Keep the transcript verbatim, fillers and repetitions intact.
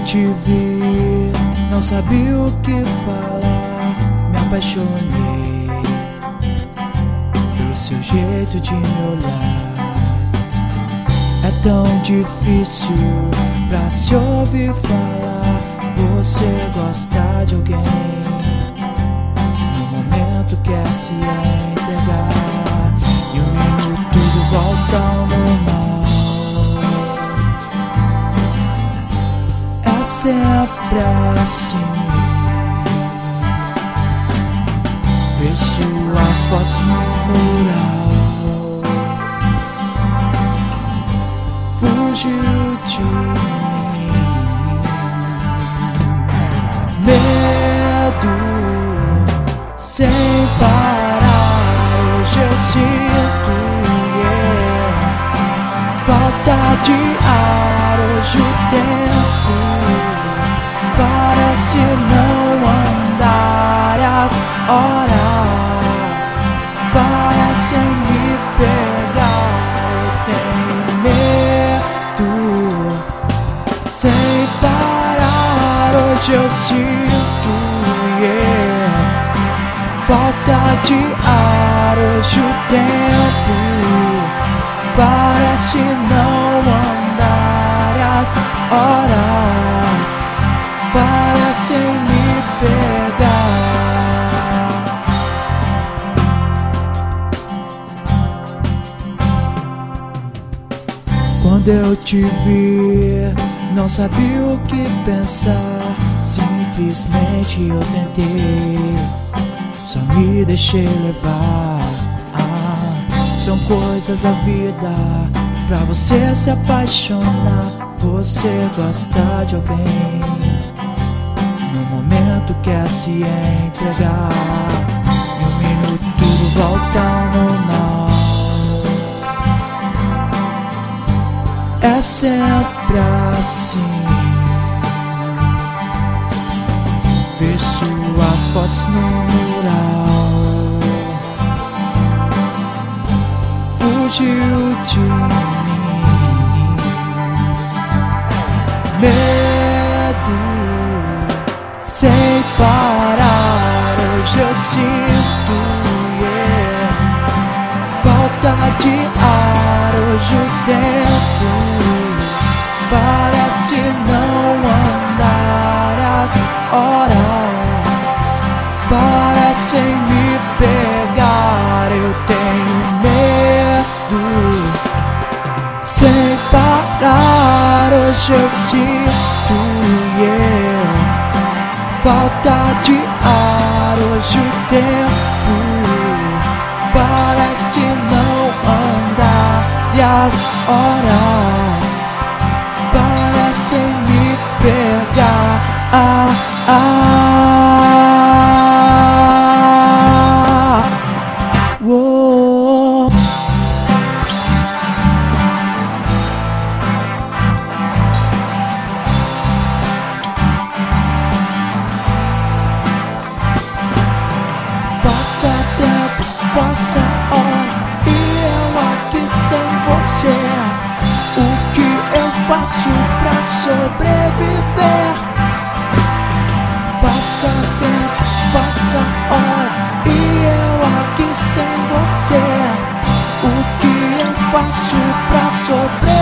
te vi, não sabia o que falar. Me apaixonei pelo seu jeito de me olhar. É tão difícil pra se ouvir falar. Você gosta de alguém, no momento quer se entregar, e um minuto tudo volta ao normal. É sempre assim. Ver suas fotos no mural, fugiu de mim. Medo sem parar, hoje eu sinto, yeah. Falta de ar, hoje o tempo parece não andar. As horas parecem me pegar. Eu tenho medo sem parar, hoje eu sinto, yeah. Falta de ar, hoje o tempo parece não andar. As horas parecem me pegar. Quando eu te vi, não sabia o que pensar. Simplesmente eu tentei, só me deixei levar. Ah, são coisas da vida pra você se apaixonar. Você gosta de alguém, no momento quer se entregar, em um minuto tudo volta ao normal. É sempre assim. Ver suas fotos no mural, fugiu de mim. Medo sem parar, hoje eu sinto, yeah. Falta de ar, hoje o tempo parece não andar. As horas parecem me pegar. Eu tenho medo sem parar, hoje eu sinto, yeah. Falta de ar, hoje o tempo parece não andar. E as horas parecem me pegar. Ah, ah, uou. Passa tempo, passa hora, e eu aqui sem você. O que eu faço pra sobreviver? Passa tempo, passa hora, e eu aqui sem você. O que eu faço pra sobreviver?